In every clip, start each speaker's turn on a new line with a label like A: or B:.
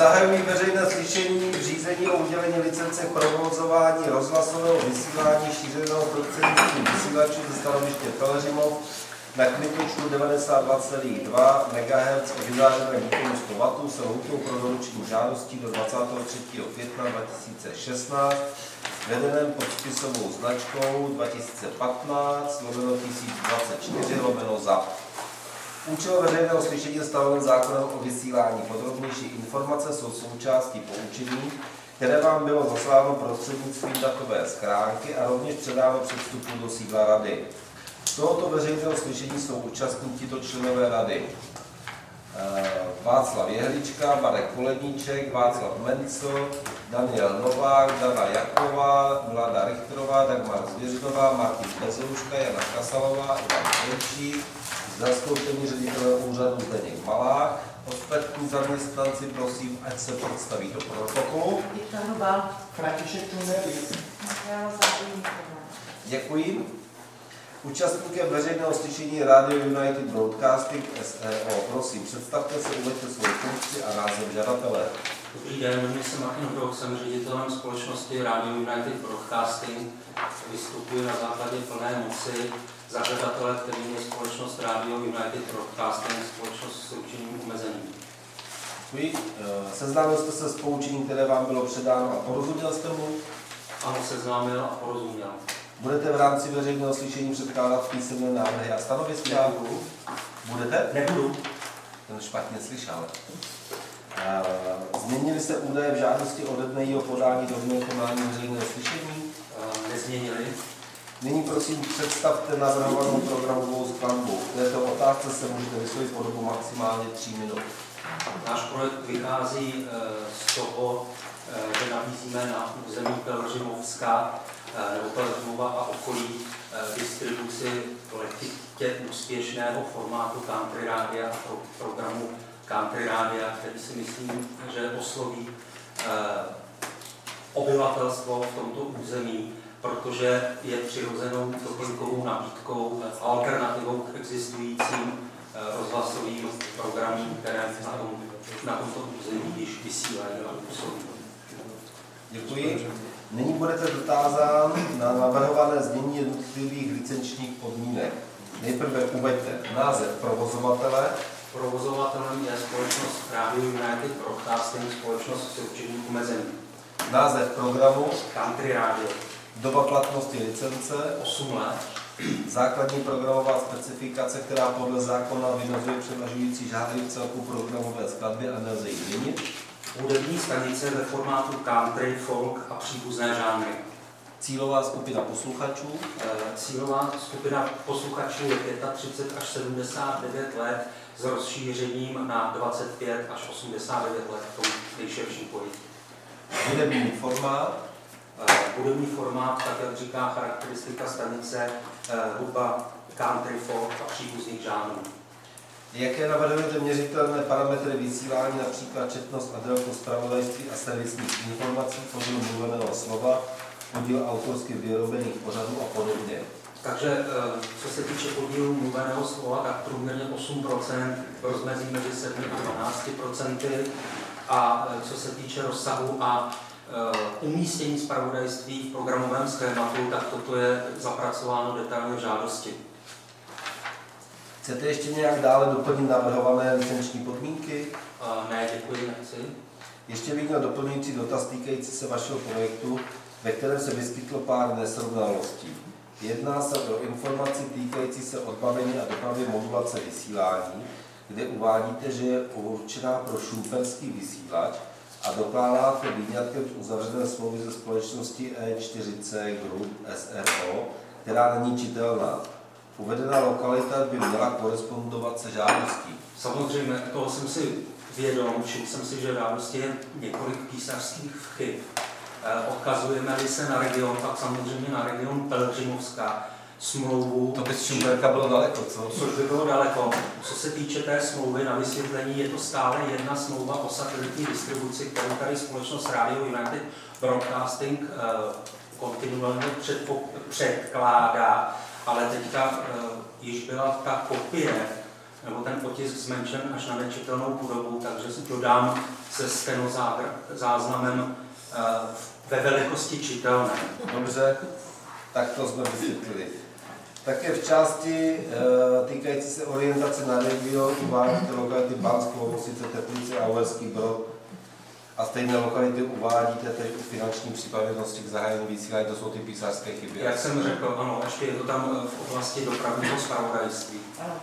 A: Zahajují veřejné slyšení v řízení o udělení licence k provozování rozhlasového vysílání šířeného prostřednictvím vysílačů ze stanoviště Pelhřimov na kmitočtu 92,2 MHz o vyváženém výkonu 100 W se lhůtou pro doručení žádostí do 23. května 2016 vedeném pod spisovou značkou 2015/1024/ZAP. Účel veřejného slyšení je stanoven zákonem o vysílání. Podrobnější informace jsou součástí poučení, které vám bylo zasláno prostřednictvím datové schránky a rovněž předáno před vstupem do sídla rady. Z tohoto veřejného slyšení jsou účastní tito členové rady: Václav Jehlička, Marek Poledníček, Václav Mencl, Daniel Novák, Dana Jaková, Milada Richterová, Dagmar Zvěřinová, Martin Bezouška, Jana Kasalová, Ivan Květšík, zastoupení ředitele úřadu Zdeněk Malák. Ostatní zaměstnanci, prosím, ať se představí do protokolu. Děkuji. Účastníkem veřejného slyšení Radio United Broadcasting SRO. Prosím, představte se, uveďte svou funkci a název žadatele.
B: Dobrý den, jmenuji se Martin Brouk, jsem ředitelem společnosti Radio United Broadcasting. Vystupuji na základě plné moci za žadatele, kterým je společnost Radio United Broadcasting, společnost s ručením omezeným.
A: Děkuji. Seznámil jste se s poučením, které vám bylo předáno a porozuměl jste mu?
B: Ano, seznámil a porozuměl.
A: Budete v rámci veřejného slyšení předkládat písemné návrhy a stanoviska?
B: Nebudu.
A: Budete?
B: Nebudu.
A: Ten špatně slyšel. Změnili se údaje v žádosti ode dne jeho podání do dne konání veřejného slyšení?
B: Nezměnili.
A: Nyní prosím představte navrhovanou programovou skladbu. V této otázce se můžete vyslovit po dobu maximálně 3 minut.
B: Náš projekt vychází z toho, že nabízíme na území Pelhřimovska nebo Pelhřimova a okolí distribuci letitě úspěšného formátu Country Rádia a programu Country Rádia, který si myslím, že osloví obyvatelstvo v tomto území, protože je přirozenou doplňkovou nabídkou, alternativou k existujícím rozhlasovým programům, které na tomto území již vysílají a působí.
A: Děkuji. Nyní budete dotázán na navrhované změní jednotlivých licenčních podmínek. Nejprve uveďte název provozovatele.
B: Provozovatelem je společnost Radio United Broadcasting, společnost s určením omezeným.
A: Název programu.
B: Country Radio.
A: Doba platnosti licence.
B: 8 let.
A: Základní programová specifikace, která podle zákona vymezuje převažující žánry v celku programové skladby a nelze ji měnit.
B: Hudební stanice ve formátu country, folk a příbuzné žánry.
A: Cílová skupina posluchačů.
B: Cílová skupina posluchačů je 35 až 79 let s rozšířením na 25 až 89 let v tom nejširším pojetí.
A: Hudební formát.
B: Hudební formát, tak jak říká charakteristika stanice, hudba country, folk a příbuzných žánrů.
A: Jaké navrhujete měřitelné parametry vysílání, například četnost a délku zpravodajství a servisních informací, podíl mluveného slova, podíl autorsky vyrobených pořadů a podobně?
B: Takže co se týče podílu mluveného slova, tak průměrně 8%, rozmezí mezi 7 a 12%. A co se týče rozsahu a umístění zpravodajství v programovém schématu, tak toto je zapracováno detailně v žádosti.
A: Chcete ještě nějak dále doplnit navrhované licenční podmínky?
B: Ne, děkuji, nechci.
A: Ještě bych měl doplňující dotaz týkající se vašeho projektu, ve kterém se vyskytlo pár nesrovnalostí. Jedná se o informaci týkající se odbavení a dopravy modulace vysílání, kde uvádíte, že je určená pro šumperský vysílač a dokládáte výňatkem z uzavřené smlouvy ze společnosti E4C Group SRO, která není čitelná. Uvedená lokalita by měla korespondovat se žádostí.
B: Samozřejmě, toho jsem si vědom, všiml jsem si, že v žádosti je několik písařských chyb. Odkazujeme-li se na region, tak samozřejmě na region Pelhřimovska, smlouvu.
A: To by z Šumperka bylo daleko, co?
B: Což by bylo daleko. Co se týče té smlouvy, na vysvětlení je to stále jedna smlouva o satelitní distribuci, kterou tady společnost Radio United Broadcasting kontinuálně předkládá, ale teďka již byla ta kopie nebo ten otisk zmenšen až na nečitelnou podobu, takže si dodám se stenozáznamem ve velikosti čitelné.
A: Dobře, tak to jsme vysvětlili. Také v části týkající se orientace na region uvádíte lokality Bansko, Lovosice, Teplice a Uherský Brod a stejné lokality uvádíte teď u finanční připravenosti k zahájení vysílání, to jsou ty písařské chyby.
B: Jak jsem řekl, ano, ještě je to tam v oblasti dopravního zpravodajství.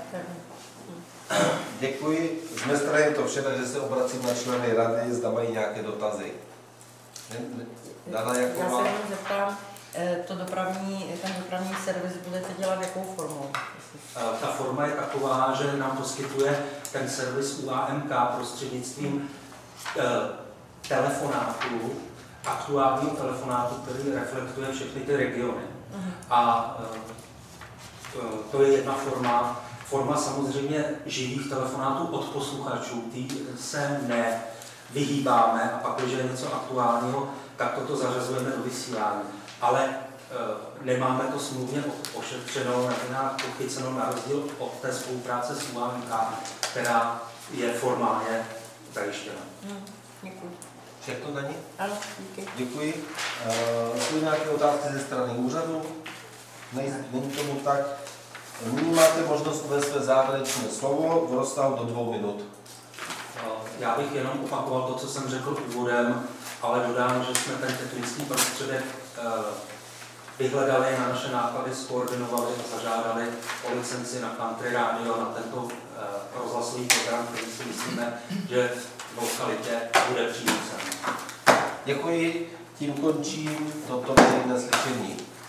A: Děkuji. Z mé strany je to vše, takže se obracím na členy rady, zda mají nějaké dotazy. Dana Jaková.
C: Já se jenom zeptám, ten dopravní servis budete dělat jakou formou?
B: Ta forma je taková, že nám poskytuje ten servis UAMK prostřednictvím telefonátů, aktuálního telefonátu, který reflektuje všechny ty regiony. A to je jedna forma. Forma samozřejmě živých telefonátů od posluchačů, ty se nevyhýbáme a pak, když je něco aktuálního, tak toto zařazujeme do vysílání. Ale nemáme to smluvně ošetřeno, nebo nějak pochyceno na rozdíl od té spolupráce s UAMK, která je formálně zajištěna.
C: Děkuji.
A: Všechno, Dani?
C: Ano, díky.
A: Děkuji. Jsou nějaké otázky ze strany úřadu? Není tomu tak. Nyní máte možnost uvést své závěrečné slovo v rozsahu do 2 minut.
B: Já bych jenom opakoval to, co jsem řekl úvodem, ale dodám, že jsme ten technický prostředek vyhledali, na naše náklady skoordinovali a zažádali o licenci na Country Radio, na tento rozhlasový program, který si myslíme, že v lokalitě bude přínosem.
A: Děkuji, tím končím toto veřejné slyšení.